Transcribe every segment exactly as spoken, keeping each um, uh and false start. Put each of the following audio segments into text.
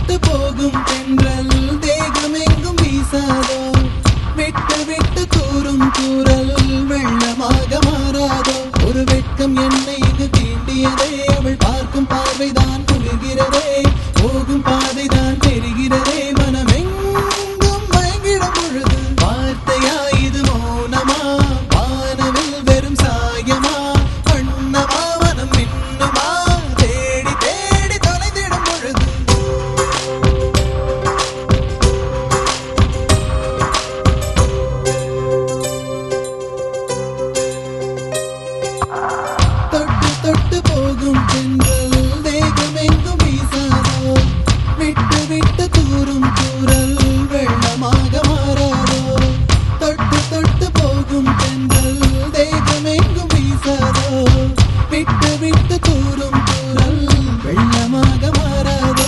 தொட்டு போகும் தென்றல் தேகமெங்கும் வீசாதோ விட்டு விட்டு தூரும் தூரல் வெள்ளமாக மாறாதோ ஒரு வெட்கம் என்னை இங்கு தீண்டியதே அவள் பார்க்கும் பார்வைதான் குளிர்கிறதே போகும் பாதைதான் தெரிகிறதே மனமெங்கும் மயங்கிடும் பொழுது வார்த்தையா இது மௌனமா வானவில் வெறும் சாயமா வண்ணமா மனம் மின்னுமா தேடி தேடி தொலைந்திடும் பொழுது தொட்டு தொட்டு போகும் தென்றல் தேகமெங்கும் வீசாதோ விட்டு விட்டு தூரும் தூரல் வெள்ளமாக மாறாதோ தொட்டு தொட்டு போகும் தென்றல் தேகமெங்கும் வீசாதோ விட்டு விட்டு தூரும் தூரல் வெள்ளமாக மாறாதோ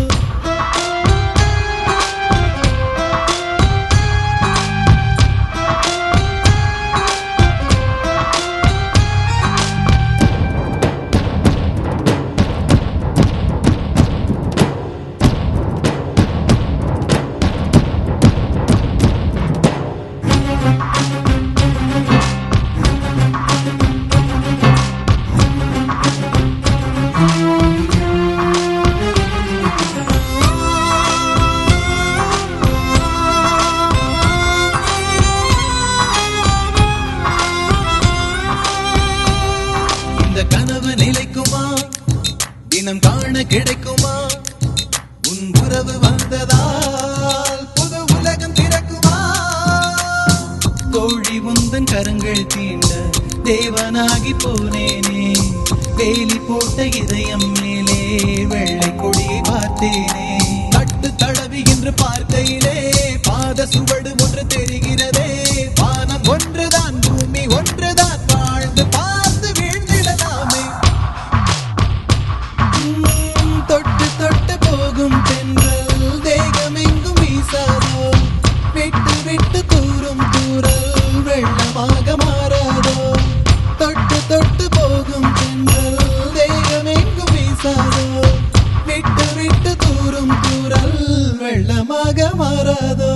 இந்த கனவு நிலைக்குமா தினம் காண கிடைக்குமா உன் உறவு வந்ததால் புது உலகம் திறக்குமா கோழி உந்தன் கரங்கள் தீண்ட தேவனாகி போனேனே வேலி போட்ட இதயம் மேலே வெள்ளை கொடியை பார்த்தேனே தட்டு தடவி என்று பார்க்கையிலே பாத சுவடு ஒன்று தெரிகிறதே வானம் ஒன்றுதான் பூமி ஒன்றுதான் வாழ்ந்து பார்த்து வீழ்ந்திடலாமே தொட்டு தொட்டு போகும் தென்றல் தேகமெங்கும் வீசாதோ விட்டு விட்டு தூரும் தூரல் வெள்ளமாக மாறாதோ தொட்டு தொட்டு போகும் தென்றல் தேகமெங்கும் வீசாதோ விட்டு விட்டு தூரும் தூரல் வெள்ளமாக மாறாதோ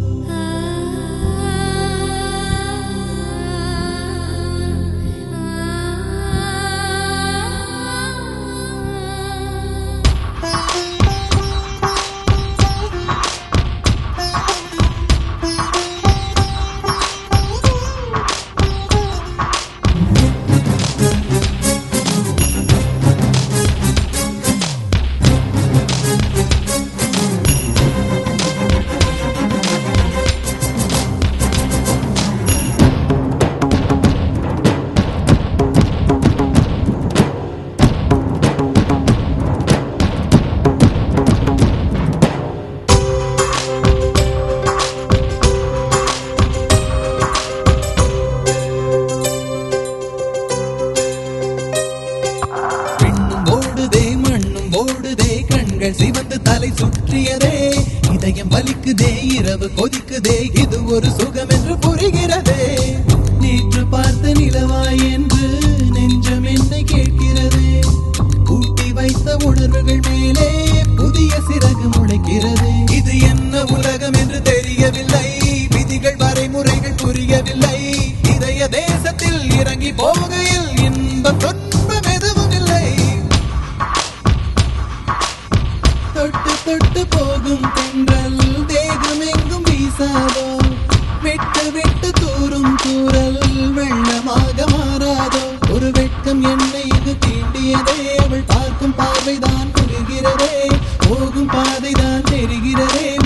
சிவந்து தலை சுற்றியதே இதயம் வலிக்குதே இரவு கொதிக்குதே இது ஒரு சுகம் என்று புரிகிறதே நேற்று பார்த்த நிலவாய் என்று நெஞ்சம் என்னை கேட்கிறதே கூட்டி வைத்த உணர்வுகள் மேலே புதிய சிறகு முளைக்கிறது இது என்ன உலகம் என்று தெரியவில்லை விதிகள் வரைமுறைகள் புரியவில்லை இதய தேசத்தில் இறங்கி போகையில் இன்பம் துன்பம் எதுவும் இல்லை தொட்டு தொட்டு போகும் தென்றல் தேகமெங்கும் வீசாதோ விட்டு விட்டு தூரும் தூரல் வெள்ளமாக மாறாதோ ஒரு வெட்கம் என்னை இது தீண்டியதே அவள் பார்க்கும் பார்வைதான் குளிர்கிறதே போகும் பாதைதான் தெரிகிறதே